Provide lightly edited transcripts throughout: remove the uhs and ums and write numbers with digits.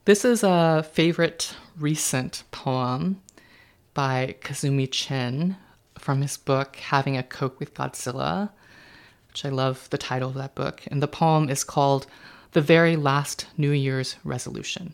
This is a favorite recent poem by Kazumi Chin from his book Having a Coke with Godzilla, which I love the title of that book. And the poem is called The Very Last New Year's Resolution.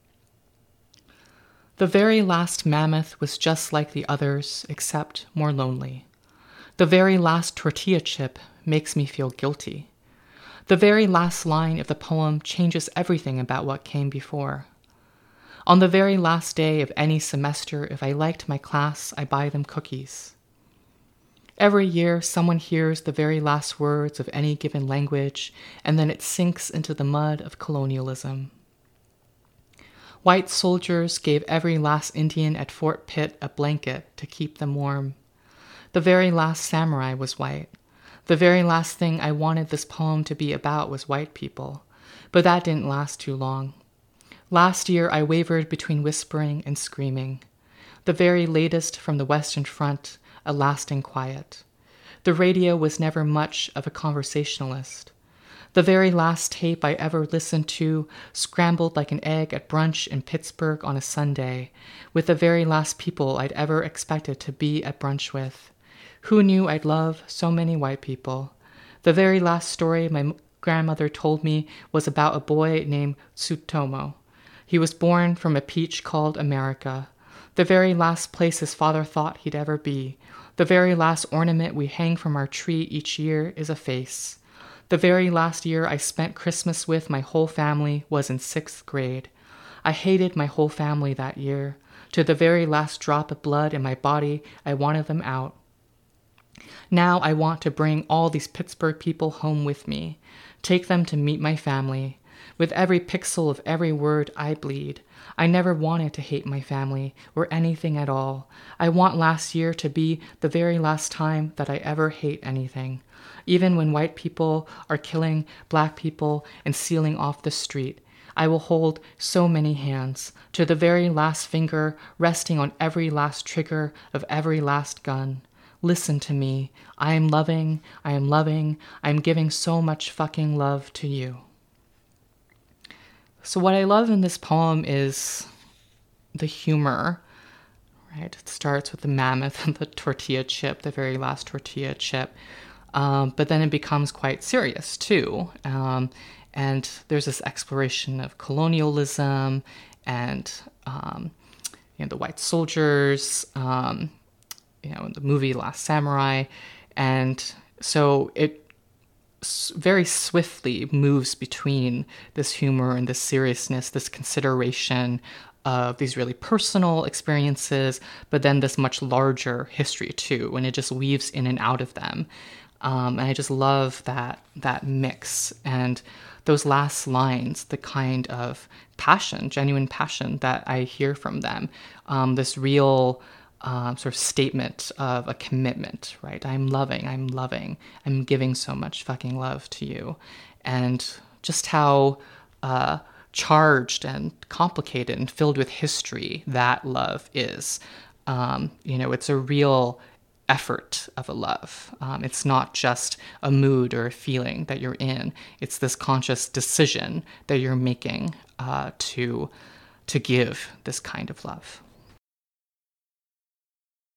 The very last mammoth was just like the others, except more lonely. The very last tortilla chip makes me feel guilty. The very last line of the poem changes everything about what came before. On the very last day of any semester, if I liked my class, I buy them cookies. Every year, someone hears the very last words of any given language, and then it sinks into the mud of colonialism. White soldiers gave every last Indian at Fort Pitt a blanket to keep them warm. The very last samurai was white. The very last thing I wanted this poem to be about was white people, but that didn't last too long. Last year, I wavered between whispering and screaming. The very latest from the Western Front, a lasting quiet. The radio was never much of a conversationalist. The very last tape I ever listened to scrambled like an egg at brunch in Pittsburgh on a Sunday, with the very last people I'd ever expected to be at brunch with. Who knew I'd love so many white people? The very last story my grandmother told me was about a boy named Tsutomo. He was born from a peach called America. The very last place his father thought he'd ever be. The very last ornament we hang from our tree each year is a face. The very last year I spent Christmas with my whole family was in 6th grade. I hated my whole family that year. To the very last drop of blood in my body, I wanted them out. Now I want to bring all these Pittsburgh people home with me, take them to meet my family. With every pixel of every word, I bleed. I never wanted to hate my family or anything at all. I want last year to be the very last time that I ever hate anything. Even when white people are killing black people and sealing off the street, I will hold so many hands, to the very last finger resting on every last trigger of every last gun. Listen to me. I am loving, I am giving so much fucking love to you. So what I love in this poem is the humor, right? It starts with the mammoth and the tortilla chip, the very last tortilla chip. But then it becomes quite serious too. And there's this exploration of colonialism and the white soldiers, in the movie Last Samurai. And so it very swiftly moves between this humor and this seriousness, this consideration of these really personal experiences, but then this much larger history too, and it just weaves in and out of them. And I just love that mix and those last lines, the kind of passion, genuine passion that I hear from them, this real sort of statement of a commitment, right? I'm loving, I'm giving so much fucking love to you. And just how charged and complicated and filled with history that love is. It's a real effort of a love. It's not just a mood or a feeling that you're in. It's this conscious decision that you're making to give this kind of love.